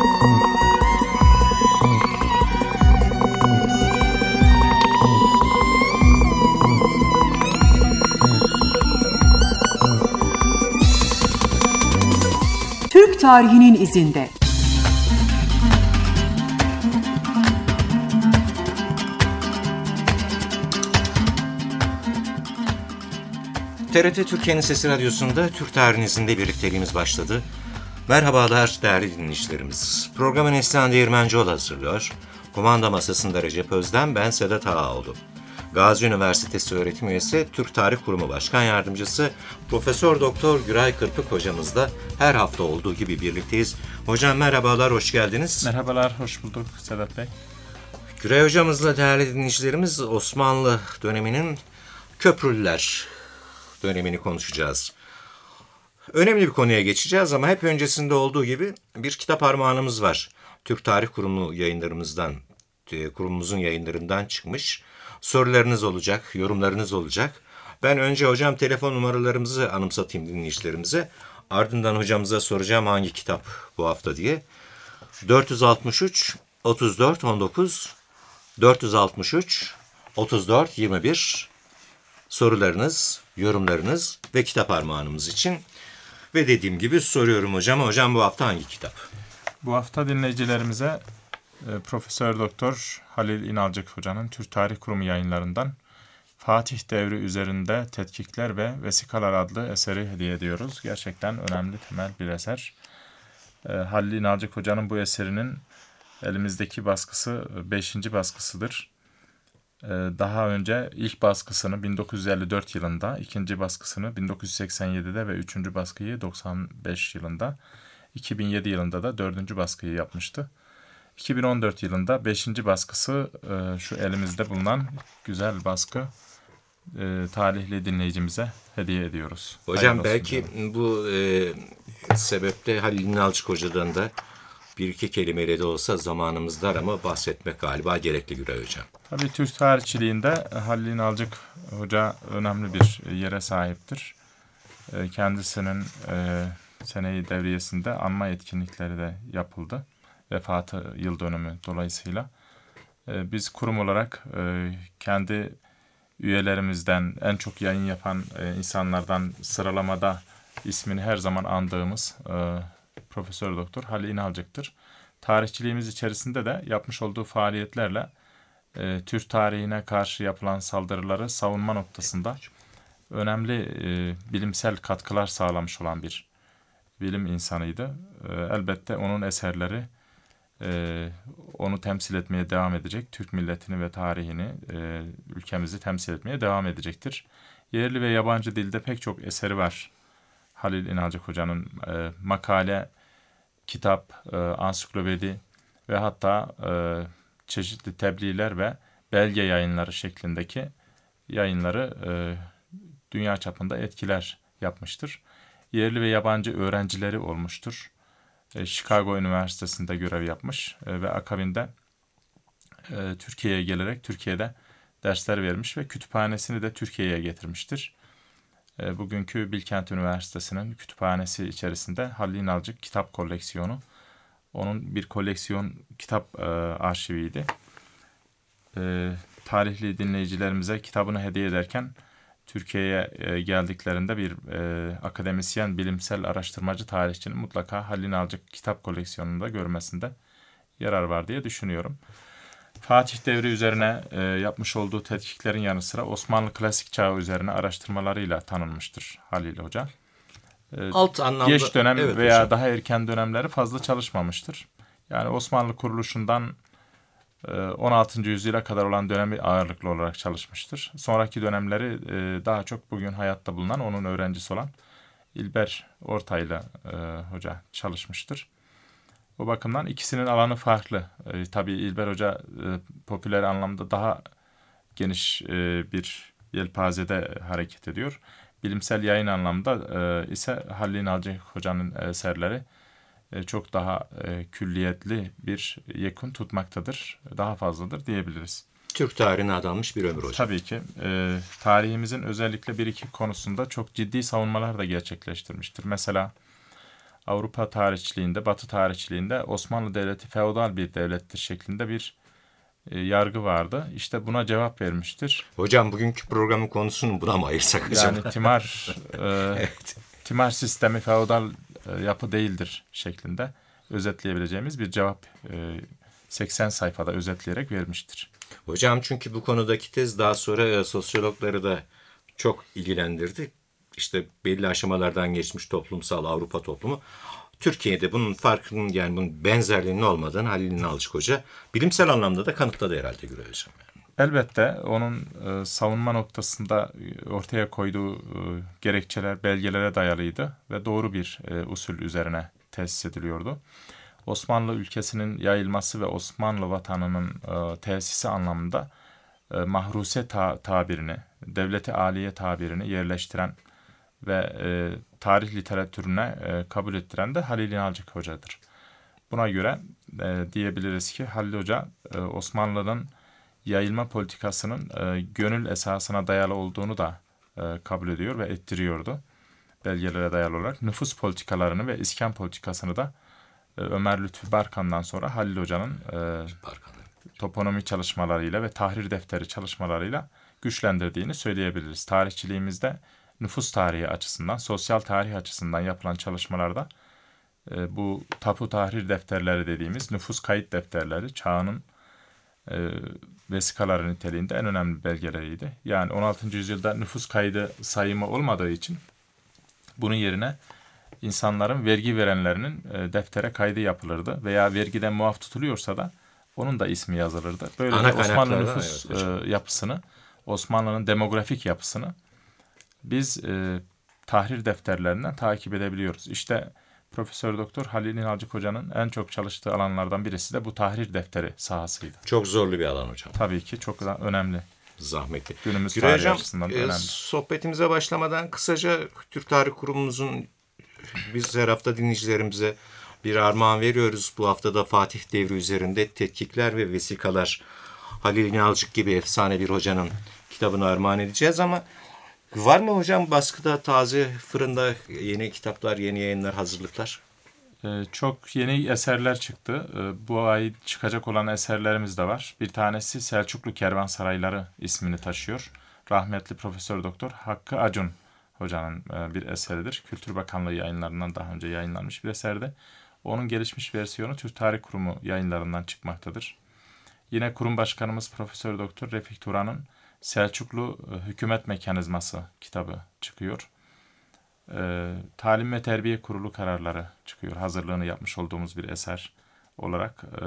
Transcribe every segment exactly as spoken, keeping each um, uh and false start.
Türk tarihinin izinde. T R T Türkiye'nin Sesi Radyosu'nda Türk tarihinin izinde birlikteliğimiz başladı. Merhabalar değerli dinleyicilerimiz. Programı Neslihan Değirmencioğlu hazırlıyor. Kumanda masasında Recep Özden, ben Sedat Ağaoğlu. Gazi Üniversitesi öğretim üyesi, Türk Tarih Kurumu Başkan Yardımcısı Profesör Doktor Güray Kırpık hocamızla her hafta olduğu gibi birlikteyiz. Hocam merhabalar, hoş geldiniz. Merhabalar, hoş bulduk Sedat Bey. Güray hocamızla değerli dinleyicilerimiz Osmanlı döneminin Köprülüler dönemini konuşacağız. Önemli bir konuya geçeceğiz ama hep öncesinde olduğu gibi bir kitap armağanımız var. Türk Tarih Kurumu yayınlarımızdan, kurumumuzun yayınlarından çıkmış. Sorularınız olacak, yorumlarınız olacak. Ben önce hocam telefon numaralarımızı anımsatayım dinleyicilerimize. Ardından hocamıza soracağım hangi kitap bu hafta diye. dört altı üç otuz dört on dokuz dört altı üç otuz dört yirmi bir sorularınız, yorumlarınız ve kitap armağanımız için. Ve dediğim gibi soruyorum hocam. Hocam bu hafta hangi kitap? Bu hafta dinleyicilerimize e, Profesör Doktor Halil İnalcık Hoca'nın Türk Tarih Kurumu yayınlarından Fatih Devri üzerinde tetkikler ve vesikalar adlı eseri hediye ediyoruz. Gerçekten önemli, temel bir eser. E, Halil İnalcık Hoca'nın bu eserinin elimizdeki baskısı beşinci baskısıdır. E, daha önce ilk baskısını bin dokuz yüz elli dört yılında, ikinci baskısını bin dokuz yüz seksen yedide ve üçüncü baskıyı doksan beş yılında, iki bin yedi yılında da dördüncü baskıyı yapmıştı. iki bin on dört yılında beşinci baskısı e, şu elimizde bulunan güzel baskı e, talihli dinleyicimize hediye ediyoruz. Hocam hayırlı belki diyorum. Bu e, sebeple Halil İnalcık Hoca'dan da bir iki kelimeyle de olsa zamanımız dar ama bahsetmek galiba gerekli Güray Hocam. Tabii Türk tarihçiliğinde Halil İnalcık Hoca önemli bir yere sahiptir. E, kendisinin e, seneyi devriyesinde anma etkinlikleri de yapıldı. Vefatı yıl dönümü dolayısıyla. Ee, biz kurum olarak e, kendi üyelerimizden en çok yayın yapan e, insanlardan sıralamada ismini her zaman andığımız e, Profesör Doktor Halil İnalcık'tır. Tarihçiliğimiz içerisinde de yapmış olduğu faaliyetlerle e, Türk tarihine karşı yapılan saldırıları savunma noktasında önemli e, bilimsel katkılar sağlamış olan bir bilim insanıydı. E, elbette onun eserleri Ee, onu temsil etmeye devam edecek. Türk milletini ve tarihini, e, ülkemizi temsil etmeye devam edecektir. Yerli ve yabancı dilde pek çok eseri var. Halil İnalcık Hoca'nın e, makale, kitap, e, ansiklopedi ve hatta e, çeşitli tebliğler ve belge yayınları şeklindeki yayınları e, dünya çapında etkiler yapmıştır. Yerli ve yabancı öğrencileri olmuştur. Chicago Üniversitesi'nde görev yapmış ve akabinde Türkiye'ye gelerek Türkiye'de dersler vermiş ve kütüphanesini de Türkiye'ye getirmiştir. Bugünkü Bilkent Üniversitesi'nin kütüphanesi içerisinde Halil İnalcık kitap koleksiyonu, onun bir koleksiyon kitap arşiviydi. Tarihli dinleyicilerimize kitabını hediye ederken Türkiye'ye e, geldiklerinde bir e, akademisyen, bilimsel araştırmacı tarihçinin mutlaka Halil İnalcık kitap koleksiyonunda görmesinde yarar var diye düşünüyorum. Fatih devri üzerine e, yapmış olduğu tetkiklerin yanı sıra Osmanlı klasik çağı üzerine araştırmalarıyla tanınmıştır Halil Hoca. E, Alt anlamda, geç dönem evet, veya hocam. Daha erken dönemleri fazla çalışmamıştır. Yani Osmanlı kuruluşundan on altıncı yüzyıla kadar olan dönemi ağırlıklı olarak çalışmıştır. Sonraki dönemleri daha çok bugün hayatta bulunan, onun öğrencisi olan İlber Ortaylı Hoca çalışmıştır. O bakımdan ikisinin alanı farklı. Tabii İlber Hoca popüler anlamda daha geniş bir yelpazede hareket ediyor. Bilimsel yayın anlamda ise Halil İnalcık Hoca'nın eserleri çok daha e, külliyetli bir yekun tutmaktadır. Daha fazladır diyebiliriz. Türk tarihine adanmış bir ömür hocam. Tabii ki. E, tarihimizin özellikle bir iki konusunda çok ciddi savunmalar da gerçekleştirmiştir. Mesela Avrupa tarihçiliğinde, Batı tarihçiliğinde Osmanlı Devleti feodal bir devlettir şeklinde bir e, yargı vardı. İşte buna cevap vermiştir. Hocam bugünkü programın konusunu buna mı ayırsak acaba? Yani timar e, Evet. timar sistemi feodal e, yapı değildir şeklinde özetleyebileceğimiz bir cevap e, seksen sayfada özetleyerek vermiştir. Hocam çünkü bu konudaki tez daha sonra e, sosyologları da çok ilgilendirdi. İşte belli aşamalardan geçmiş toplumsal Avrupa toplumu. Türkiye'de bunun farkının, yani bunun benzerliğinin olmadığını Halil İnalcık Hoca bilimsel anlamda da kanıtladı herhalde Güray Hocam. Elbette onun e, savunma noktasında ortaya koyduğu e, gerekçeler belgelere dayalıydı ve doğru bir e, usul üzerine tesis ediliyordu. Osmanlı ülkesinin yayılması ve Osmanlı vatanının e, tesisi anlamında e, mahruse ta- tabirini, devleti aliye tabirini yerleştiren ve e, tarih literatürüne e, kabul ettiren de Halil İnalcık Hoca'dır. Buna göre e, diyebiliriz ki Halil Hoca e, Osmanlı'nın yayılma politikasının e, gönül esasına dayalı olduğunu da e, kabul ediyor ve ettiriyordu. Belgelere dayalı olarak nüfus politikalarını ve iskan politikasını da e, Ömer Lütfü Barkan'dan sonra Halil Hoca'nın e, toponomi çalışmalarıyla ve tahrir defteri çalışmalarıyla güçlendirdiğini söyleyebiliriz. Tarihçiliğimizde nüfus tarihi açısından, sosyal tarih açısından yapılan çalışmalarda e, bu tapu tahrir defterleri dediğimiz nüfus kayıt defterleri çağının e, vesikaları niteliğinde en önemli belgeleriydi. Yani on altıncı yüzyılda nüfus kaydı sayımı olmadığı için bunun yerine insanların vergi verenlerinin e, deftere kaydı yapılırdı veya vergiden muaf tutuluyorsa da onun da ismi yazılırdı. Böylece Osmanlı nüfus evet, e, yapısını, Osmanlı'nın demografik yapısını biz e, tahrir defterlerinden takip edebiliyoruz. İşte Profesör Doktor Halil İnalcık Hoca'nın en çok çalıştığı alanlardan birisi de bu tahrir defteri sahasıydı. Çok zorlu bir alan hocam. Tabii ki çok da önemli. Zahmetli. Günümüz Güray tarihi hocam, açısından da e, önemli. sohbetimize başlamadan kısaca Türk Tarih Kurumumuzun, biz her hafta dinleyicilerimize bir armağan veriyoruz. Bu hafta da Fatih Devri üzerinde tetkikler ve vesikalar, Halil İnalcık gibi efsane bir hocanın kitabını armağan edeceğiz ama var mı hocam baskıda, taze, fırında yeni kitaplar, yeni yayınlar, hazırlıklar? Ee, çok yeni eserler çıktı. Ee, bu ay çıkacak olan eserlerimiz de var. Bir tanesi Selçuklu Kervansarayları ismini taşıyor. Rahmetli Profesör Doktor Hakkı Acun Hoca'nın e, bir eseridir. Kültür Bakanlığı yayınlarından daha önce yayınlanmış bir eserdi. Onun gelişmiş versiyonu Türk Tarih Kurumu yayınlarından çıkmaktadır. Yine kurum başkanımız Profesör Doktor Refik Turan'ın Selçuklu Hükümet Mekanizması kitabı çıkıyor. E, Talim ve Terbiye Kurulu kararları çıkıyor. Hazırlığını yapmış olduğumuz bir eser olarak. E,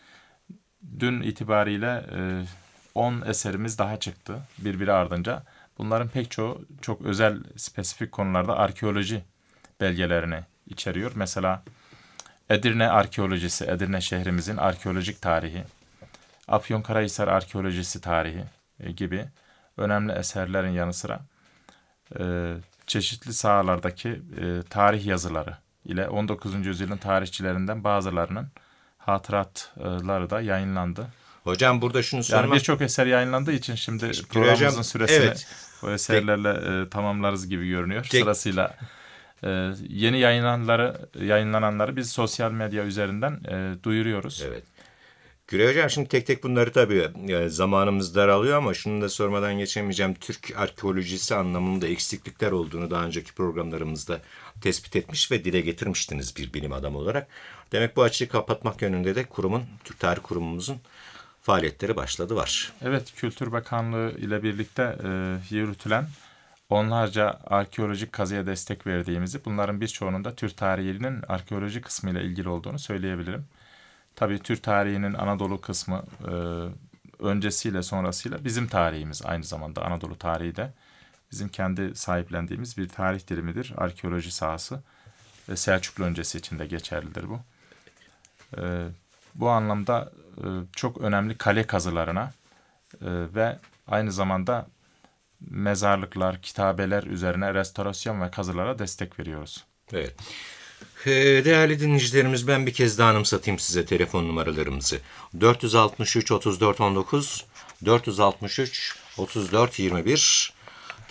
dün itibariyle on e, eserimiz daha çıktı birbiri ardınca. Bunların pek çoğu çok özel, spesifik konularda arkeoloji belgelerini içeriyor. Mesela Edirne arkeolojisi, Edirne şehrimizin arkeolojik tarihi, Afyonkarahisar arkeolojisi tarihi gibi önemli eserlerin yanı sıra e, çeşitli sahalardaki e, tarih yazıları ile on dokuzuncu yüzyılın tarihçilerinden bazılarının hatıratları da yayınlandı. Hocam burada şunu sormak... Yani birçok eser yayınlandığı için şimdi programımızın hocam, süresini evet, o eserlerle Tek... e, tamamlarız gibi görünüyor. Tek... Sırasıyla e, yeni yayınlananları, yayınlananları biz sosyal medya üzerinden e, duyuruyoruz. Evet. Güray hocam, şimdi tek tek bunları tabii yani zamanımız daralıyor ama şunu da sormadan geçemeyeceğim. Türk arkeolojisi anlamında eksiklikler olduğunu daha önceki programlarımızda tespit etmiş ve dile getirmiştiniz bir bilim adamı olarak. Demek bu açığı kapatmak yönünde de kurumun, Türk Tarih Kurumumuzun faaliyetleri başladı var. Evet, Kültür Bakanlığı ile birlikte e, yürütülen onlarca arkeolojik kazıya destek verdiğimizi, bunların birçoğunun da Türk tarihinin arkeoloji kısmı ile ilgili olduğunu söyleyebilirim. Tabii Türk tarihinin Anadolu kısmı e, öncesiyle sonrasıyla bizim tarihimiz, aynı zamanda Anadolu tarihi de bizim kendi sahiplendiğimiz bir tarih dilimidir. Arkeoloji sahası ve Selçuklu öncesi için de geçerlidir bu. E, bu anlamda e, çok önemli kale kazılarına e, ve aynı zamanda mezarlıklar, kitabeler üzerine restorasyon ve kazılara destek veriyoruz. Evet. Değerli dinleyicilerimiz, ben bir kez daha anımsatayım size telefon numaralarımızı. dört altı üç otuz dört on dokuz, dört altı üç otuz dört yirmi bir.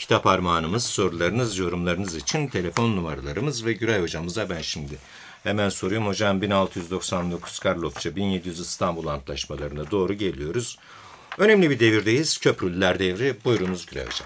Kitap armağanımız, sorularınız, yorumlarınız için telefon numaralarımız ve Güray hocamıza ben şimdi hemen soruyorum. Hocam bin altı yüz doksan dokuz Karlofça, bin yedi yüz İstanbul Antlaşmalarına doğru geliyoruz. Önemli bir devirdeyiz. Köprülüler devri. Buyurunuz Güray hocam.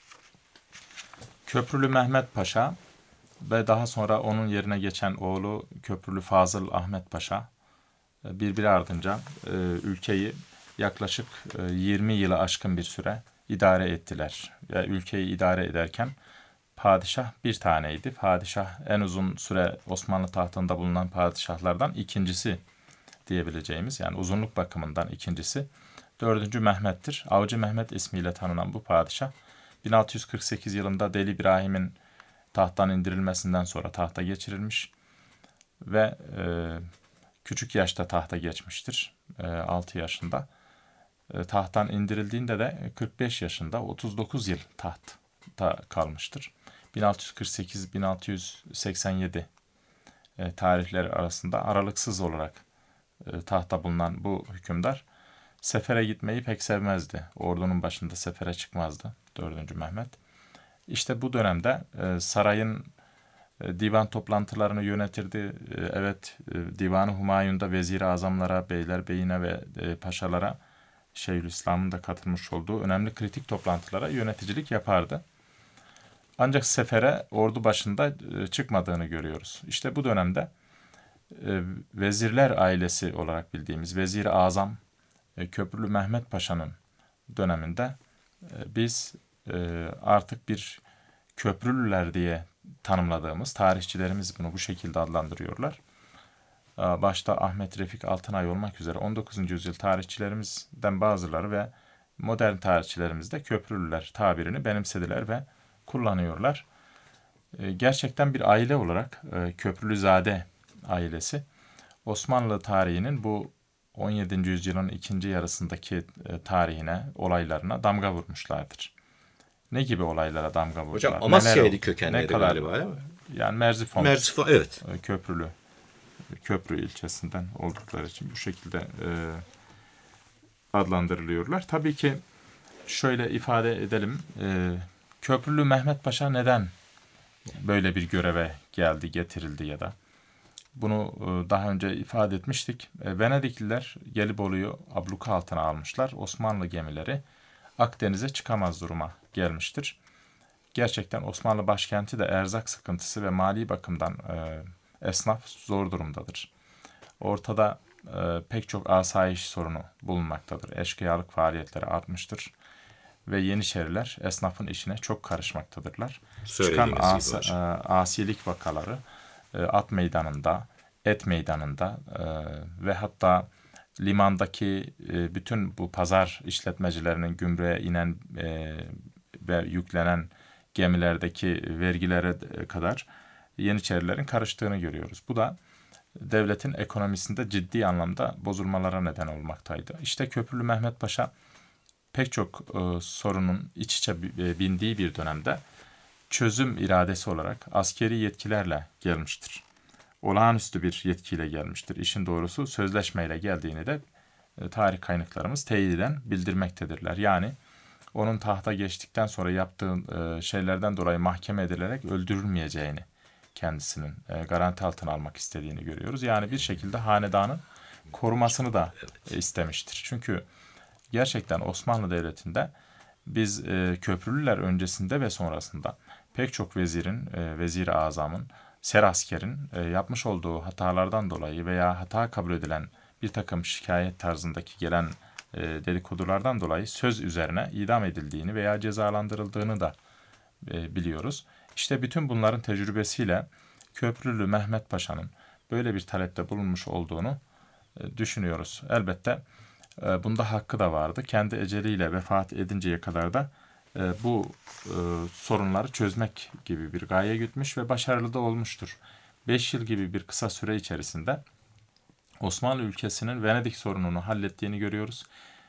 Köprülü Mehmet Paşa ve daha sonra onun yerine geçen oğlu Köprülü Fazıl Ahmet Paşa birbiri ardınca e, ülkeyi yaklaşık e, yirmi yılı aşkın bir süre idare ettiler. Ve ülkeyi idare ederken padişah bir taneydi. Padişah en uzun süre Osmanlı tahtında bulunan padişahlardan ikincisi diyebileceğimiz, yani uzunluk bakımından ikincisi. Dördüncü Mehmet'tir. Avcı Mehmet ismiyle tanınan bu padişah bin altı yüz kırk sekiz yılında Deli İbrahim'in tahttan indirilmesinden sonra tahta geçirilmiş ve e, küçük yaşta tahta geçmiştir. E, altı yaşında. E, tahttan indirildiğinde de kırk beş yaşında otuz dokuz yıl tahtta kalmıştır. bin altı yüz kırk sekiz bin altı yüz seksen yedi e, tarihleri arasında aralıksız olarak e, tahta bulunan bu hükümdar sefere gitmeyi pek sevmezdi. Ordunun başında sefere çıkmazdı dördüncü Mehmet. İşte bu dönemde e, sarayın e, divan toplantılarını yönetirdi. E, evet, e, Divan-ı Humayun'da vezir-i azamlara, beylerbeyine ve e, paşalara, Şeyhülislam'ın da katılmış olduğu önemli kritik toplantılara yöneticilik yapardı. Ancak sefere ordu başında e, çıkmadığını görüyoruz. İşte bu dönemde e, vezirler ailesi olarak bildiğimiz Vezir-i Azam e, Köprülü Mehmet Paşa'nın döneminde e, biz e, artık bir Köprülüler diye tanımladığımız, tarihçilerimiz bunu bu şekilde adlandırıyorlar. Başta Ahmet Refik Altınay olmak üzere on dokuzuncu yüzyıl tarihçilerimizden bazıları ve modern tarihçilerimiz de Köprülüler tabirini benimsediler ve kullanıyorlar. Gerçekten bir aile olarak Köprülüzade ailesi Osmanlı tarihinin bu on yedinci yüzyılın ikinci yarısındaki tarihine, olaylarına damga vurmuşlardır. Ne gibi olaylara damga vurdular? Hocam Amasya'ydı kökenleri galiba değil mi? Yani Merzifon, Merzifon, evet. Köprülü, Köprü ilçesinden oldukları için bu şekilde e, adlandırılıyorlar. Tabii ki şöyle ifade edelim, e, Köprülü Mehmet Paşa neden böyle bir göreve geldi, getirildi ya da bunu e, daha önce ifade etmiştik. E, Venedikliler Gelibolu'yu abluka altına almışlar. Osmanlı gemileri Akdeniz'e çıkamaz duruma gelmiştir. Gerçekten Osmanlı başkenti de erzak sıkıntısı ve mali bakımdan e, esnaf zor durumdadır. Ortada e, pek çok asayiş sorunu bulunmaktadır. Eşkıyalık faaliyetleri artmıştır. Ve Yeniçeriler esnafın işine çok karışmaktadırlar. Çıkan as, e, asilik vakaları e, at meydanında, et meydanında e, ve hatta limandaki e, bütün bu pazar işletmecilerinin gümrüğe inen e, ve yüklenen gemilerdeki vergilere kadar Yeniçerilerin karıştığını görüyoruz. Bu da devletin ekonomisinde ciddi anlamda bozulmalara neden olmaktaydı. İşte Köprülü Mehmet Paşa pek çok e, sorunun iç içe e, bindiği bir dönemde çözüm iradesi olarak askeri yetkilerle gelmiştir. Olağanüstü bir yetkiyle gelmiştir. İşin doğrusu sözleşmeyle geldiğini de e, tarih kaynaklarımız teyiden bildirmektedirler. Yani onun tahta geçtikten sonra yaptığı e, şeylerden dolayı mahkeme edilerek öldürülmeyeceğini, kendisinin e, garanti altına almak istediğini görüyoruz. Yani bir şekilde hanedanın korumasını da e, istemiştir. Çünkü gerçekten Osmanlı Devleti'nde biz e, Köprülüler öncesinde ve sonrasında pek çok vezirin, e, vezir-i azamın, seraskerin e, yapmış olduğu hatalardan dolayı veya hata kabul edilen bir takım şikayet tarzındaki gelen e, dedikodulardan dolayı söz üzerine idam edildiğini veya cezalandırıldığını da e, biliyoruz. İşte bütün bunların tecrübesiyle Köprülü Mehmet Paşa'nın böyle bir talepte bulunmuş olduğunu e, düşünüyoruz. Elbette e, bunda hakkı da vardı. Kendi eceliyle vefat edinceye kadar da e, bu e, sorunları çözmek gibi bir gaye gütmüş ve başarılı da olmuştur. beş yıl gibi bir kısa süre içerisinde Osmanlı ülkesinin Venedik sorununu hallettiğini görüyoruz.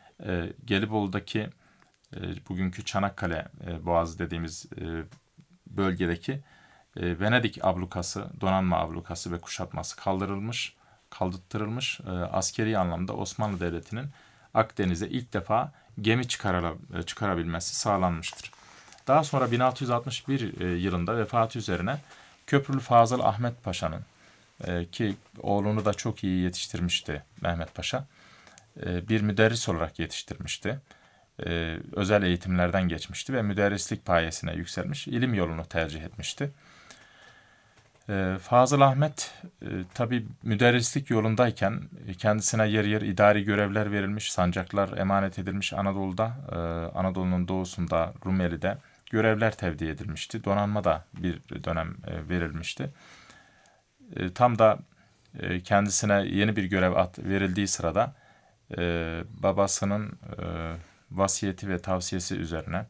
E, Gelibolu'daki e, bugünkü Çanakkale e, Boğazı dediğimiz e, bölgedeki e, Venedik ablukası, donanma ablukası ve kuşatması kaldırılmış, kaldırtırılmış. E, askeri anlamda Osmanlı Devleti'nin Akdeniz'e ilk defa gemi çıkarala, çıkarabilmesi sağlanmıştır. Daha sonra bin altı yüz altmış bir e, yılında vefatı üzerine Köprülü Fazıl Ahmet Paşa'nın e, ki oğlunu da çok iyi yetiştirmişti Mehmet Paşa. E, bir müderris olarak yetiştirmişti. E, özel eğitimlerden geçmişti ve müderrislik payesine yükselmiş, ilim yolunu tercih etmişti. E, Fazıl Ahmet e, tabi müderrislik yolundayken e, kendisine yer yer idari görevler verilmiş, sancaklar emanet edilmiş. Anadolu'da, e, Anadolu'nun doğusunda, Rumeli'de görevler tevdi edilmişti. Donanma da bir dönem e, verilmişti. E, tam da e, kendisine yeni bir görev at, verildiği sırada e, babasının e, vasiyeti ve tavsiyesi üzerine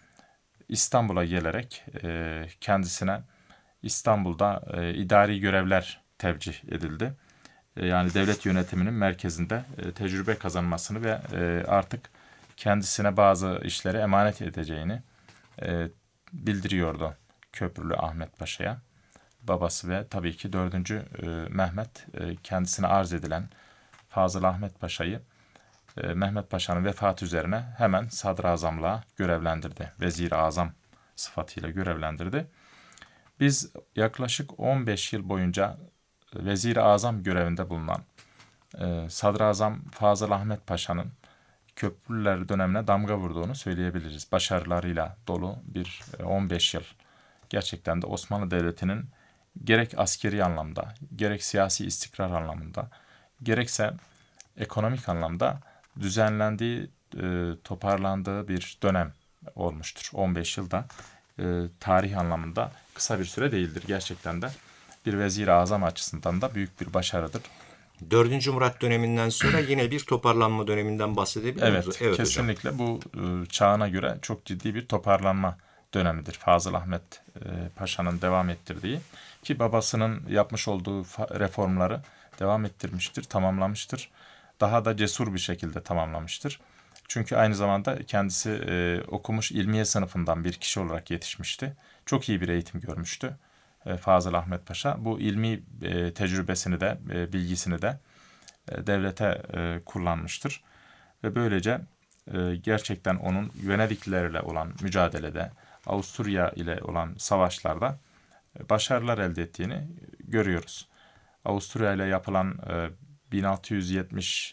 İstanbul'a gelerek e, kendisine İstanbul'da e, idari görevler tevcih edildi. E, yani devlet yönetiminin merkezinde e, tecrübe kazanmasını ve e, artık kendisine bazı işleri emanet edeceğini e, bildiriyordu Köprülü Ahmet Paşa'ya. Babası ve tabii ki dördüncü E, Mehmet e, kendisine arz edilen Fazıl Ahmet Paşa'yı e, Mehmet Paşa'nın vefatı üzerine hemen sadrazamlığa görevlendirdi. Vezir-i Azam sıfatıyla görevlendirdi. Biz yaklaşık on beş yıl boyunca Vezir-i Azam görevinde bulunan e, Sadrazam Fazıl Ahmet Paşa'nın Köprülüler dönemine damga vurduğunu söyleyebiliriz. Başarılarıyla dolu bir e, on beş yıl. Gerçekten de Osmanlı Devleti'nin gerek askeri anlamda, gerek siyasi istikrar anlamında, gerekse ekonomik anlamda düzenlendiği, e, toparlandığı bir dönem olmuştur. on beş yılda e, tarih anlamında kısa bir süre değildir. Gerçekten de bir Vezir-i Azam açısından da büyük bir başarıdır. Dördüncü Murat döneminden sonra yine bir toparlanma döneminden bahsedebilir Evet, miyiz? Evet, kesinlikle hocam. Bu e, çağına göre çok ciddi bir toparlanma dönemidir. Fazıl Ahmet e, Paşa'nın devam ettirdiği ki babasının yapmış olduğu reformları devam ettirmiştir, tamamlamıştır. Daha da cesur bir şekilde tamamlamıştır. Çünkü aynı zamanda kendisi e, okumuş ilmiye sınıfından bir kişi olarak yetişmişti. Çok iyi bir eğitim görmüştü e, Fazıl Ahmet Paşa. Bu ilmi e, tecrübesini de, e, bilgisini de e, devlete e, kullanmıştır. Ve böylece e, gerçekten onun Venediklilerle olan mücadelede, Avusturya ile olan savaşlarda e, başarılar elde ettiğini görüyoruz. Avusturya ile yapılan e, bin altı yüz yetmiş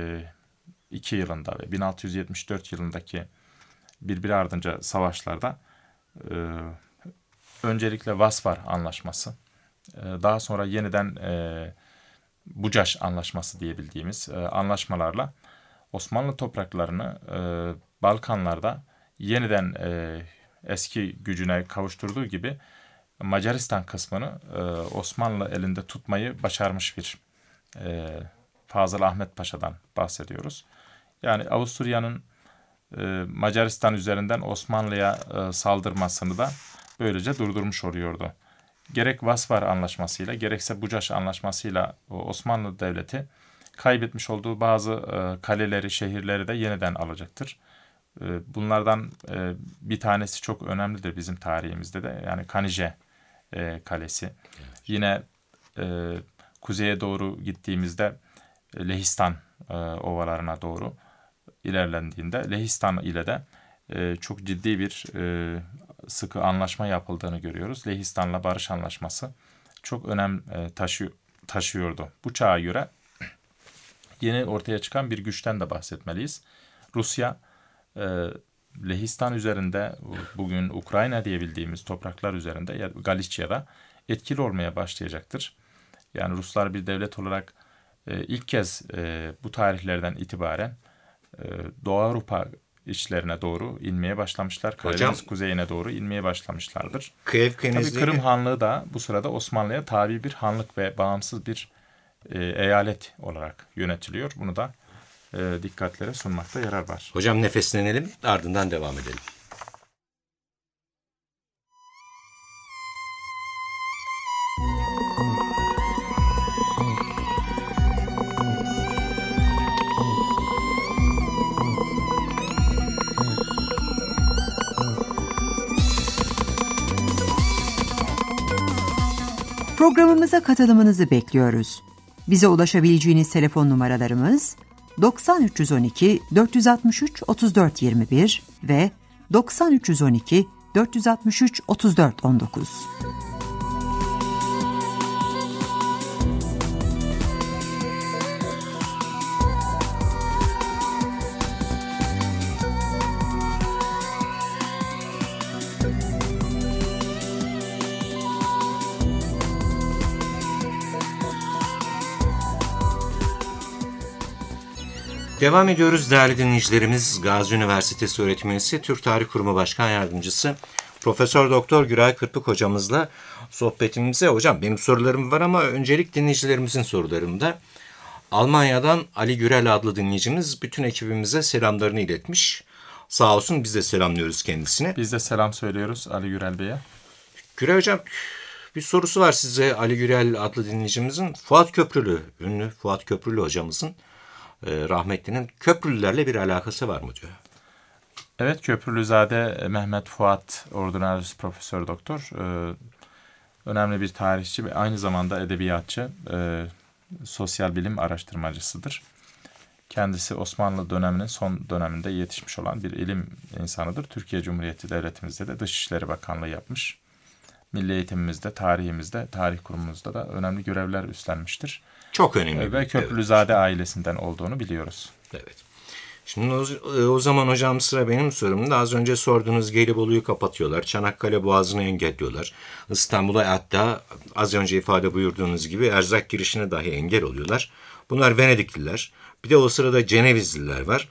iki yılında ve bin altı yüz yetmiş dört yılındaki birbiri ardınca savaşlarda e, öncelikle Vasvar Anlaşması, e, daha sonra yeniden e, Bucaş Anlaşması diyebildiğimiz e, anlaşmalarla Osmanlı topraklarını e, Balkanlarda yeniden e, eski gücüne kavuşturduğu gibi Macaristan kısmını e, Osmanlı elinde tutmayı başarmış bir e, Fazıl Ahmet Paşa'dan bahsediyoruz. Yani Avusturya'nın e, Macaristan üzerinden Osmanlı'ya e, saldırmasını da böylece durdurmuş oluyordu. Gerek Vasvar Anlaşması'yla gerekse Bucaş Anlaşması'yla Osmanlı Devleti kaybetmiş olduğu bazı e, kaleleri, şehirleri de yeniden alacaktır. E, bunlardan e, bir tanesi çok önemlidir bizim tarihimizde de. Yani Kanije e, Kalesi. Evet. Yine e, kuzeye doğru gittiğimizde Lehistan e, ovalarına doğru ilerlendiğinde Lehistan ile de e, çok ciddi bir e, sıkı anlaşma yapıldığını görüyoruz. Lehistan'la barış anlaşması çok önem e, taşı, taşıyordu. Bu çağa göre yeni ortaya çıkan bir güçten de bahsetmeliyiz. Rusya e, Lehistan üzerinde, bugün Ukrayna diye bildiğimiz topraklar üzerinde, Galicia'da etkili olmaya başlayacaktır. Yani Ruslar bir devlet olarak e, ilk kez e, bu tarihlerden itibaren e, Doğu Avrupa içlerine doğru inmeye başlamışlar. Karadeniz kuzeyine doğru inmeye başlamışlardır. Tabii Kırım Hanlığı da bu sırada Osmanlı'ya tabi bir hanlık ve bağımsız bir e, eyalet olarak yönetiliyor. Bunu da e, dikkatlere sunmakta yarar var. Hocam nefeslenelim, ardından devam edelim. Programımıza katılımınızı bekliyoruz. Bize ulaşabileceğiniz telefon numaralarımız doksan üç yüz on iki dört yüz altmış üç otuz dört yirmi bir ve doksan üç yüz on iki dört altı üç otuz dört on dokuz. Devam ediyoruz değerli dinleyicilerimiz. Gazi Üniversitesi öğretim üyesi, Türk Tarih Kurumu Başkan Yardımcısı Profesör Doktor Güray Kırpık hocamızla sohbetimize. Hocam benim sorularım var ama öncelik dinleyicilerimizin sorularında. Almanya'dan Ali Gürel adlı dinleyicimiz bütün ekibimize selamlarını iletmiş. Sağ olsun, biz de selamlıyoruz kendisine. Biz de selam söylüyoruz Ali Gürel Bey'e. Güray Hocam, bir sorusu var size Ali Gürel adlı dinleyicimizin. Fuat Köprülü, ünlü Fuat Köprülü hocamızın rahmetlinin Köprülülerle bir alakası var mı diyor. Evet, Köprülüzade Mehmet Fuat Ordinarius Profesör Doktor e, önemli bir tarihçi ve aynı zamanda edebiyatçı, e, sosyal bilim araştırmacısıdır. Kendisi Osmanlı döneminin son döneminde yetişmiş olan bir ilim insanıdır. Türkiye Cumhuriyeti Devletimizde de Dışişleri Bakanlığı yapmış. Milli eğitimimizde, tarihimizde, tarih kurumumuzda da önemli görevler üstlenmiştir. Çok önemli. Ve Köprülüzade evet. ailesinden olduğunu biliyoruz. Evet. Şimdi o, o zaman hocam sıra benim sorumda. Az önce sorduğunuz Gelibolu'yu kapatıyorlar. Çanakkale Boğazı'nı engelliyorlar. İstanbul'a hatta az önce ifade buyurduğunuz gibi erzak girişine dahi engel oluyorlar. Bunlar Venedikliler. Bir de o sırada Cenevizliler var.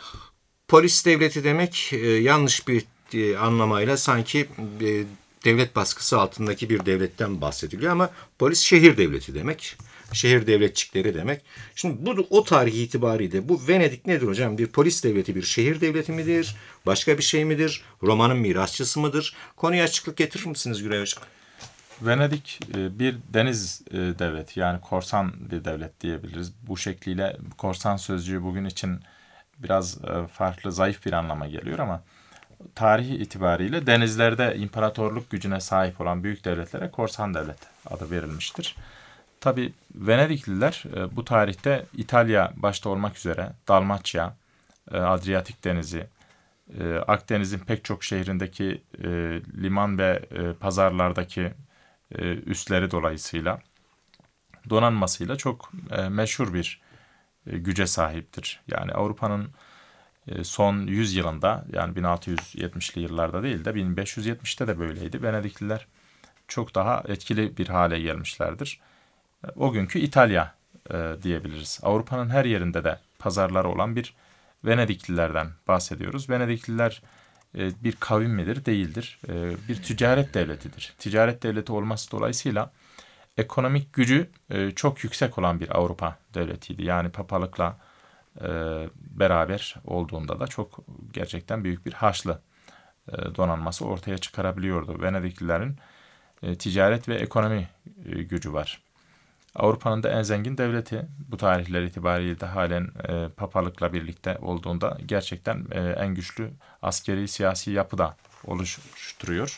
Polis devleti demek e, yanlış bir e, anlamayla sanki e, devlet baskısı altındaki bir devletten bahsediliyor ama polis şehir devleti demek. Şehir devletçikleri demek. Şimdi bu o tarih itibariyle bu Venedik nedir hocam? Bir polis devleti, bir şehir devleti midir? Başka bir şey midir? Romanın mirasçısı mıdır? Konuya açıklık getirir misiniz Güray Hocam? Venedik bir deniz devleti, yani korsan bir devlet diyebiliriz. Bu şekliyle korsan sözcüğü bugün için biraz farklı, zayıf bir anlama geliyor ama tarihi itibariyle denizlerde imparatorluk gücüne sahip olan büyük devletlere korsan devlet adı verilmiştir. Tabii Venedikliler bu tarihte İtalya başta olmak üzere Dalmaçya, Adriyatik Denizi, Akdeniz'in pek çok şehrindeki liman ve pazarlardaki üsleri dolayısıyla donanmasıyla çok meşhur bir güce sahiptir. Yani Avrupa'nın son yüz yılında, yani bin altı yüz yetmişli yıllarda değil de bin beş yüz yetmişte de böyleydi. Venedikliler çok daha etkili bir hale gelmişlerdir. O günkü İtalya e, diyebiliriz. Avrupa'nın her yerinde de pazarları olan bir Venediklilerden bahsediyoruz. Venedikliler e, bir kavim midir? Değildir. E, bir ticaret devletidir. Ticaret devleti olması dolayısıyla ekonomik gücü e, çok yüksek olan bir Avrupa devletiydi. Yani papalıkla e, beraber olduğunda da çok gerçekten büyük bir Haçlı e, donanması ortaya çıkarabiliyordu. Venediklilerin e, ticaret ve ekonomi e, gücü var. Avrupa'nın da en zengin devleti bu tarihler itibariyle de halen e, papalıkla birlikte olduğunda gerçekten e, en güçlü askeri siyasi yapı da oluşturuyor.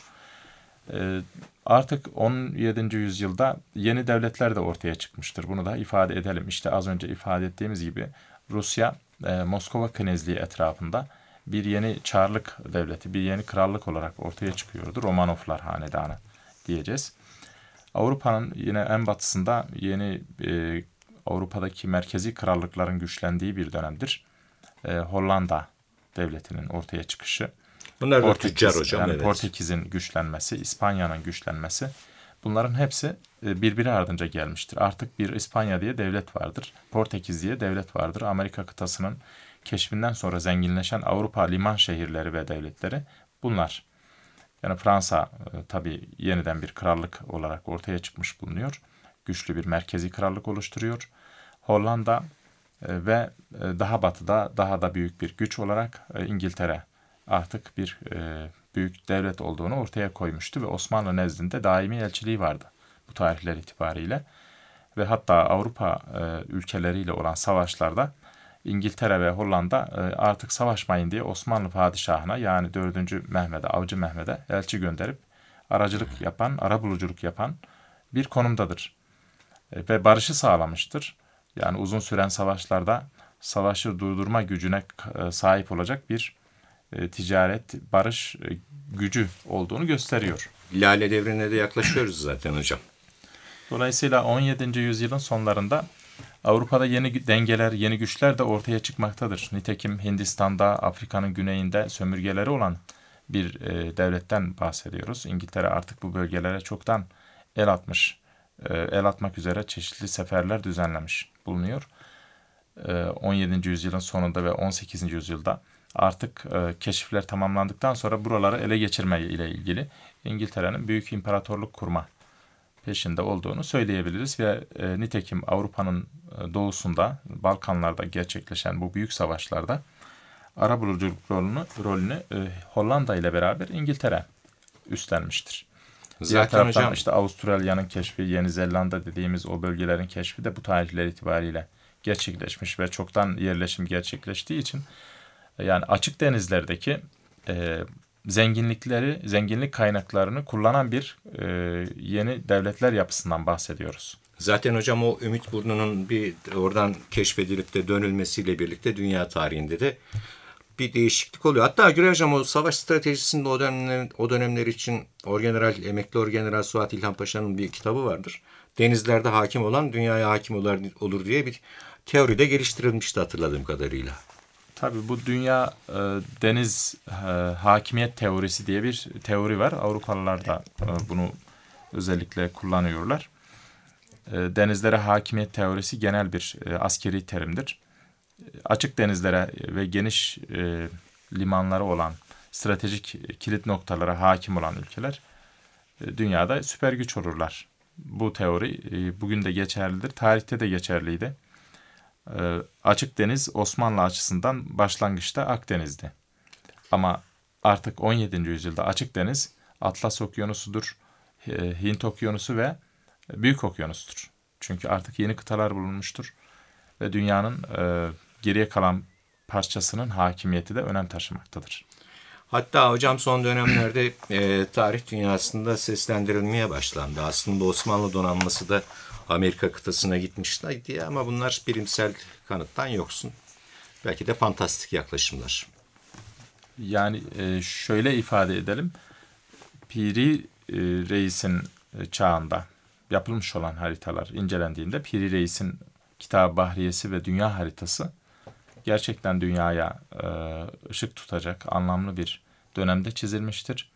E, artık on yedinci yüzyılda yeni devletler de ortaya çıkmıştır. Bunu da ifade edelim. İşte az önce ifade ettiğimiz gibi Rusya e, Moskova Knezliği etrafında bir yeni Çarlık devleti, bir yeni krallık olarak ortaya çıkıyordu. Romanovlar hanedanı diyeceğiz. Avrupa'nın yine en batısında yeni e, Avrupa'daki merkezi krallıkların güçlendiği bir dönemdir. E, Hollanda devletinin ortaya çıkışı. Bunlar da tüccar hocam. Yani evet. Portekiz'in güçlenmesi, İspanya'nın güçlenmesi. Bunların hepsi e, birbiri ardınca gelmiştir. Artık bir İspanya diye devlet vardır. Portekiz diye devlet vardır. Amerika kıtasının keşfinden sonra zenginleşen Avrupa liman şehirleri ve devletleri bunlar. Yani Fransa e, tabii yeniden bir krallık olarak ortaya çıkmış bulunuyor. Güçlü bir merkezi krallık oluşturuyor. Hollanda e, ve e, daha batıda daha da büyük bir güç olarak e, İngiltere artık bir e, büyük devlet olduğunu ortaya koymuştu ve Osmanlı nezdinde daimi elçiliği vardı bu tarihler itibariyle. Ve hatta Avrupa e, ülkeleriyle olan savaşlarda İngiltere ve Hollanda artık savaşmayın diye Osmanlı padişahına, yani dördüncü Mehmet'e, Avcı Mehmet'e elçi gönderip aracılık yapan, arabuluculuk yapan bir konumdadır. Ve barışı sağlamıştır. Yani uzun süren savaşlarda savaşı durdurma gücüne sahip olacak bir e, ticaret, barış e, gücü olduğunu gösteriyor. Lale devrine de yaklaşıyoruz zaten hocam. Dolayısıyla on yedinci yüzyılın sonlarında Avrupa'da yeni dengeler, yeni güçler de ortaya çıkmaktadır. Nitekim Hindistan'da, Afrika'nın güneyinde sömürgeleri olan bir e, devletten bahsediyoruz. İngiltere artık bu bölgelere çoktan el atmış, e, el atmak üzere çeşitli seferler düzenlemiş bulunuyor. E, on yedinci yüzyılın sonunda ve on sekizinci yüzyılda artık e, keşifler tamamlandıktan sonra buraları ele geçirme ile ilgili İngiltere'nin büyük imparatorluk kurma peşinde olduğunu söyleyebiliriz ve e, nitekim Avrupa'nın e, doğusunda, Balkanlarda gerçekleşen bu büyük savaşlarda arabuluculuk rolünü, rolünü e, Hollanda ile beraber İngiltere üstlenmiştir. Zaten Diğer taraftan hocam, işte Avustralya'nın keşfi, Yeni Zelanda dediğimiz o bölgelerin keşfi de bu tarihler itibariyle gerçekleşmiş ve çoktan yerleşim gerçekleştiği için yani açık denizlerdeki e, zenginlikleri, zenginlik kaynaklarını kullanan bir e, yeni devletler yapısından bahsediyoruz. Zaten hocam o Ümitburnu'nun bir oradan keşfedilip de dönülmesiyle birlikte dünya tarihinde de bir değişiklik oluyor. Hatta Güray hocam o savaş stratejisinde o dönemler, o dönemler için Orgeneral, emekli Orgeneral Suat İlhan Paşa'nın bir kitabı vardır. Denizlerde hakim olan dünyaya hakim olur diye bir teori de geliştirilmişti hatırladığım kadarıyla. Tabii bu dünya e, deniz e, hakimiyet teorisi diye bir teori var. Avrupalılar da e, bunu özellikle kullanıyorlar. E, denizlere hakimiyet teorisi genel bir e, askeri terimdir. E, açık denizlere ve geniş e, limanları olan stratejik kilit noktalara hakim olan ülkeler e, dünyada süper güç olurlar. Bu teori e, bugün de geçerlidir. Tarihte de geçerliydi. E, açık deniz Osmanlı açısından başlangıçta Akdeniz'di. Ama artık on yedinci yüzyılda açık deniz Atlas Okyanusu'dur, e, Hint Okyanusu ve Büyük Okyanus'tur. Çünkü artık yeni kıtalar bulunmuştur ve dünyanın e, geriye kalan parçasının hakimiyeti de önem taşımaktadır. Hatta hocam son dönemlerde e, tarih dünyasında seslendirilmeye başlandı. Aslında Osmanlı donanması da Amerika kıtasına gitmişti diye ama bunlar bilimsel kanıttan yoksun. Belki de fantastik yaklaşımlar. Yani e, şöyle ifade edelim. Piri e, Reis'in e, çağında yapılmış olan haritalar incelendiğinde Piri Reis'in Kitab-ı Bahriyesi ve dünya haritası gerçekten dünyaya e, ışık tutacak anlamlı bir dönemde çizilmiştir.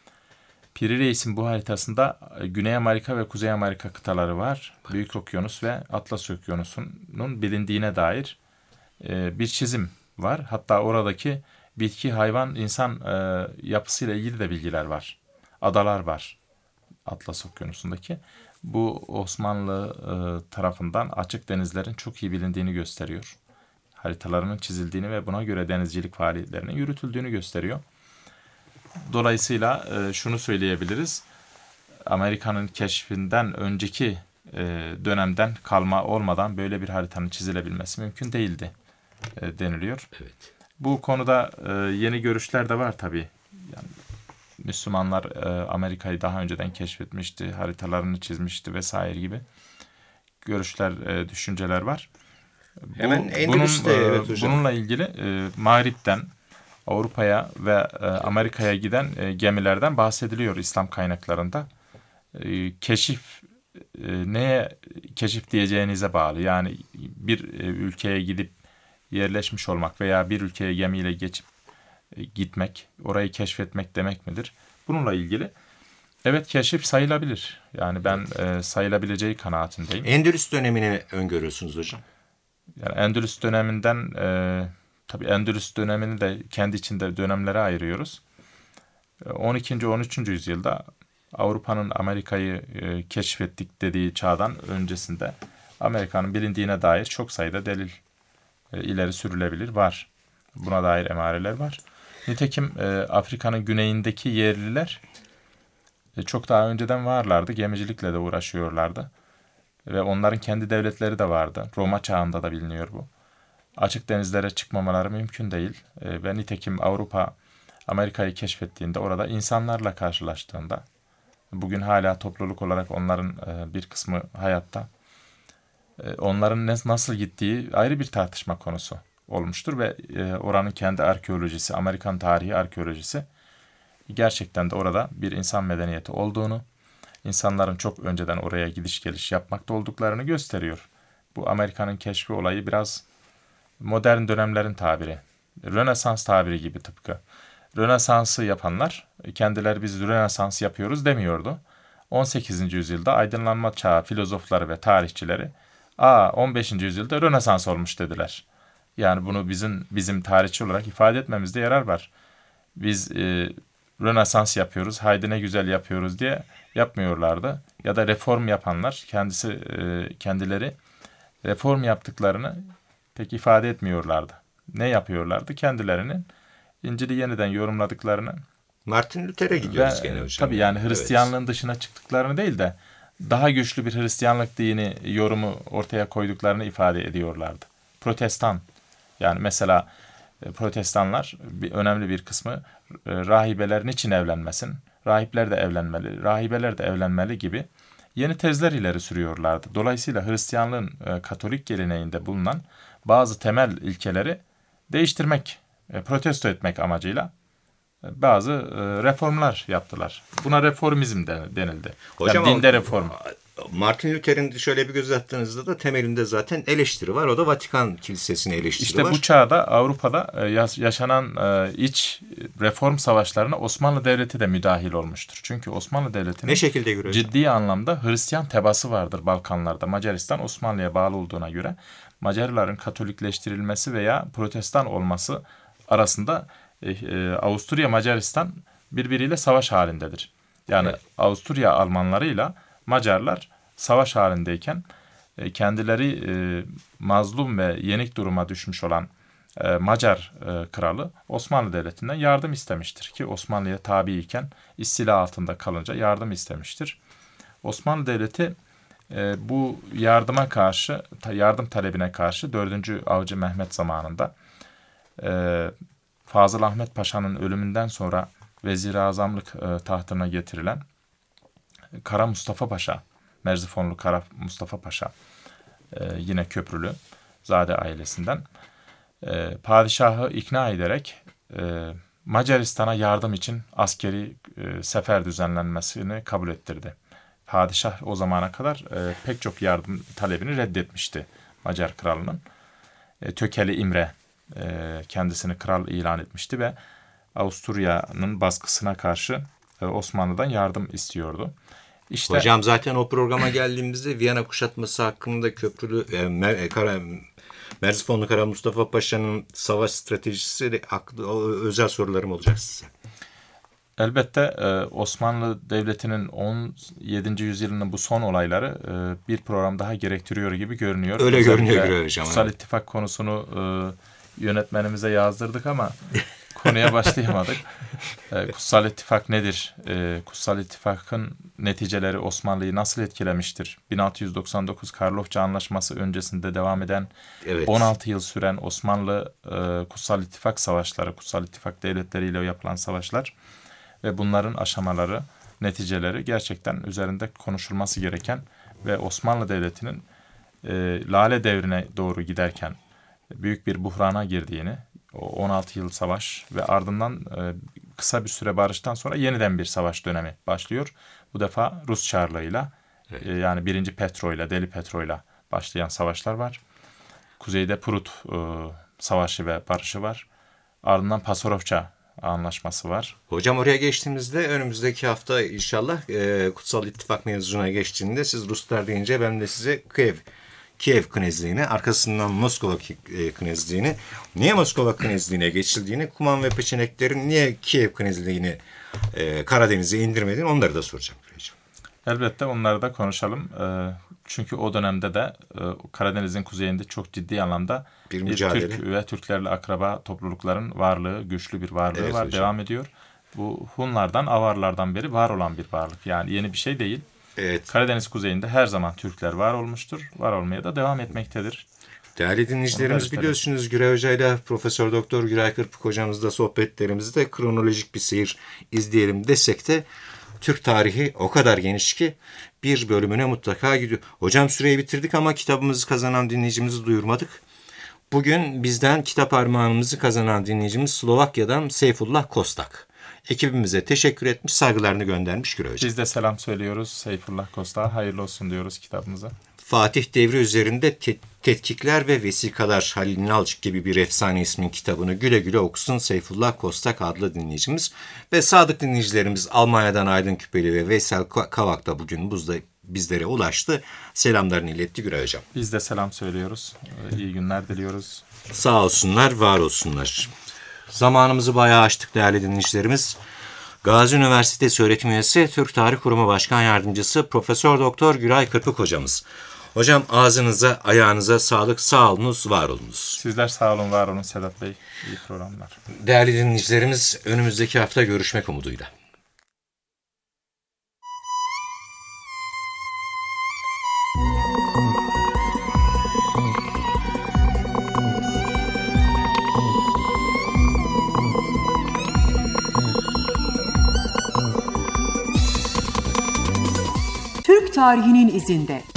Piri Reis'in bu haritasında Güney Amerika ve Kuzey Amerika kıtaları var. Büyük Okyanus ve Atlas Okyanusu'nun bilindiğine dair e, bir çizim var. Hatta oradaki bitki, hayvan, insan e, yapısıyla ilgili de bilgiler var. Adalar var Atlas Okyanusu'ndaki. Bu Osmanlı e, tarafından açık denizlerin çok iyi bilindiğini gösteriyor. Haritalarının çizildiğini ve buna göre denizcilik faaliyetlerinin yürütüldüğünü gösteriyor. Dolayısıyla e, şunu söyleyebiliriz. Amerika'nın keşfinden önceki e, dönemden kalma olmadan böyle bir haritanın çizilebilmesi mümkün değildi e, deniliyor. Evet. Bu konuda e, yeni görüşler de var tabii. Yani, Müslümanlar e, Amerika'yı daha önceden keşfetmişti, haritalarını çizmişti vesaire gibi görüşler, e, düşünceler var. Bu, Hemen Endülüs'te bunun, evet hocam. Bununla ilgili e, Mağrip'ten Avrupa'ya ve e, Amerika'ya giden e, gemilerden bahsediliyor İslam kaynaklarında. E, keşif e, neye keşif diyeceğinize bağlı. Yani bir e, ülkeye gidip yerleşmiş olmak veya bir ülkeye gemiyle geçip e, gitmek, orayı keşfetmek demek midir? Bununla ilgili evet keşif sayılabilir. Yani ben e, sayılabileceği kanaatindeyim. Endülüs dönemini öngörüyorsunuz hocam. Yani Endülüs döneminden e, tabii Endülüs dönemini de kendi içinde dönemlere ayırıyoruz. on ikinci on üçüncü yüzyılda Avrupa'nın Amerika'yı e, keşfettik dediği çağdan öncesinde Amerika'nın bilindiğine dair çok sayıda delil e, ileri sürülebilir var. Buna dair emareler var. Nitekim e, Afrika'nın güneyindeki yerliler e, çok daha önceden varlardı. Gemicilikle de uğraşıyorlardı. Ve onların kendi devletleri de vardı. Roma çağında da biliniyor bu. Açık denizlere çıkmamaları mümkün değil. E, ve nitekim Avrupa Amerika'yı keşfettiğinde orada insanlarla karşılaştığında bugün hala topluluk olarak onların e, bir kısmı hayatta. E, onların ne, nasıl gittiği ayrı bir tartışma konusu. olmuştur ve e, oranın kendi arkeolojisi, Amerikan tarihi arkeolojisi gerçekten de orada bir insan medeniyeti olduğunu, insanların çok önceden oraya gidiş geliş yapmakta olduklarını gösteriyor. Bu Amerika'nın keşfi olayı biraz modern dönemlerin tabiri, Rönesans tabiri gibi tıpkı. Rönesans'ı yapanlar kendileri biz Rönesans yapıyoruz demiyordu. on sekizinci yüzyılda aydınlanma çağı filozofları ve tarihçileri "Aa on beşinci yüzyılda Rönesans olmuş" dediler. Yani bunu bizim bizim tarihçi olarak ifade etmemizde yarar var. Biz e, Rönesans yapıyoruz, haydi ne güzel yapıyoruz diye yapmıyorlardı. Ya da reform yapanlar kendisi e, kendileri reform yaptıklarını pek ifade etmiyorlardı. Ne yapıyorlardı? Kendilerinin İncil'i yeniden yorumladıklarını, Martin Luther'e gidiyoruz ve, gene hocam. tabii yani Hristiyanlığın evet. dışına çıktıklarını değil de daha güçlü bir Hristiyanlık dini yorumu ortaya koyduklarını ifade ediyorlardı. Protestan, yani mesela Protestanlar bir, önemli bir kısmı rahibeler niçin evlenmesin, rahipler de evlenmeli, rahibeler de evlenmeli gibi yeni tezler ileri sürüyorlardı. Dolayısıyla Hristiyanlığın Katolik geleneğinde bulunan bazı temel ilkeleri değiştirmek, protesto etmek amacıyla bazı reformlar yaptılar. Buna reformizm denildi. Hocam, yani dinde reform. Martin Luther'in şöyle bir göz attığınızda da temelinde zaten eleştiri var. O da Vatikan Kilisesi'ne eleştiri işte var. İşte bu çağda Avrupa'da yaşanan iç reform savaşlarına Osmanlı Devleti de müdahil olmuştur. Çünkü Osmanlı Devleti'nin ne şekilde göre ciddi anlamda Hristiyan tebası vardır Balkanlarda. Macaristan Osmanlı'ya bağlı olduğuna göre Macarların Katolikleştirilmesi veya Protestan olması arasında Avusturya Macaristan birbiriyle savaş halindedir. Yani evet. Avusturya Almanlarıyla Macarlar savaş halindeyken kendileri mazlum ve yenik duruma düşmüş olan Macar kralı Osmanlı Devleti'nden yardım istemiştir ki Osmanlı'ya tabi iken istila altında kalınca yardım istemiştir. Osmanlı Devleti bu yardıma karşı, yardım talebine karşı dördüncü Avcı Mehmet zamanında Fazıl Ahmet Paşa'nın ölümünden sonra Vezir-i Azamlık tahtına getirilen Kara Mustafa Paşa, Merzifonlu Kara Mustafa Paşa, yine Köprülü Zade ailesinden padişahı ikna ederek Macaristan'a yardım için askeri sefer düzenlenmesini kabul ettirdi. Padişah o zamana kadar pek çok yardım talebini reddetmişti Macar kralının. Tökeli İmre kendisini kral ilan etmişti ve Avusturya'nın baskısına karşı Osmanlı'dan yardım istiyordu. İşte, hocam zaten o programa geldiğimizde Viyana kuşatması hakkında Köprülü e, Mer, Kara, Merzifonlu Kara Mustafa Paşa'nın savaş stratejisi haklı, özel sorularım olacak size. Elbette e, Osmanlı Devleti'nin on yedinci yüzyılının bu son olayları e, bir program daha gerektiriyor gibi görünüyor. Öyle Özellikle görünüyor hocam. Kutsal İttifak konusunu e, yönetmenimize yazdırdık ama konuya başlayamadık. E, Kutsal İttifak nedir? E, Kutsal İttifak'ın neticeleri Osmanlı'yı nasıl etkilemiştir? bin altı yüz doksan dokuz Karlofça Anlaşması öncesinde devam eden evet. on altı yıl süren Osmanlı e, Kutsal İttifak savaşları, Kutsal İttifak devletleriyle yapılan savaşlar ve bunların aşamaları, neticeleri gerçekten üzerinde konuşulması gereken ve Osmanlı Devleti'nin e, Lale Devri'ne doğru giderken büyük bir buhrana girdiğini, on altı yıl savaş ve ardından e, kısa bir süre barıştan sonra yeniden bir savaş dönemi başlıyor. Bu defa Rus Çarlığı'yla evet. e, yani birinci Petro'yla, Deli Petro'yla başlayan savaşlar var. Kuzeyde Prut e, Savaşı ve Barışı var. Ardından Pasarofça Anlaşması var. Hocam oraya geçtiğimizde önümüzdeki hafta inşallah e, Kutsal İttifak mevzuna geçtiğinde siz Ruslar deyince ben de size Kiev, Kiev Knezliğini, arkasından Moskova Knezliğini, niye Moskova Knezliğine geçildiğini, Kuman ve Peçeneklerin niye Kiev Knezliğini e, Karadeniz'e indirmediğini onları da soracağım. Elbette onları da konuşalım. E, çünkü o dönemde de e, Karadeniz'in kuzeyinde çok ciddi anlamda bir mücadele. Türk ve Türklerle akraba toplulukların varlığı, güçlü bir varlığı evet, var, hocam. Devam ediyor. Bu Hunlardan, Avarlardan beri var olan bir varlık. Yani yeni bir şey değil. Evet. Karadeniz kuzeyinde her zaman Türkler var olmuştur. Var olmaya da devam etmektedir. Değerli dinleyicilerimiz, biliyorsunuz Güray Hoca ile Profesör Doktor Güray Kırpık hocamızla sohbetlerimizde kronolojik bir seyir izleyelim desek de Türk tarihi o kadar geniş ki bir bölümüne mutlaka gidiyor. Hocam süreyi bitirdik ama kitabımızı kazanan dinleyicimizi duyurmadık. Bugün bizden kitap armağanımızı kazanan dinleyicimiz Slovakya'dan Seyfullah Kostak. Ekibimize teşekkür etmiş, saygılarını göndermiş Güray Hocam. Biz de selam söylüyoruz Seyfullah Kostak'a. Hayırlı olsun diyoruz kitabımıza. Fatih devri üzerinde te- tetkikler ve vesikalar, Halil İnalcık gibi bir efsane ismin kitabını güle güle okusun Seyfullah Kostak adlı dinleyicimiz. Ve sadık dinleyicilerimiz Almanya'dan Aydın Küpeli ve Veysel Kavak da bugün buzda bizlere ulaştı. Selamlarını iletti Güray Hocam. Biz de selam söylüyoruz. İyi günler diliyoruz. Sağ olsunlar, var olsunlar. Zamanımızı bayağı aştık değerli dinleyicilerimiz. Gazi Üniversitesi öğretim üyesi, Türk Tarih Kurumu Başkan Yardımcısı Profesör Doktor Güray Kırpık hocamız. Hocam ağzınıza, ayağınıza sağlık, sağ olunuz, var olunuz. Sizler sağ olun, var olun Sedat Bey. İyi programlar. Değerli dinleyicilerimiz, önümüzdeki hafta görüşmek umuduyla. Türk tarihinin izinde.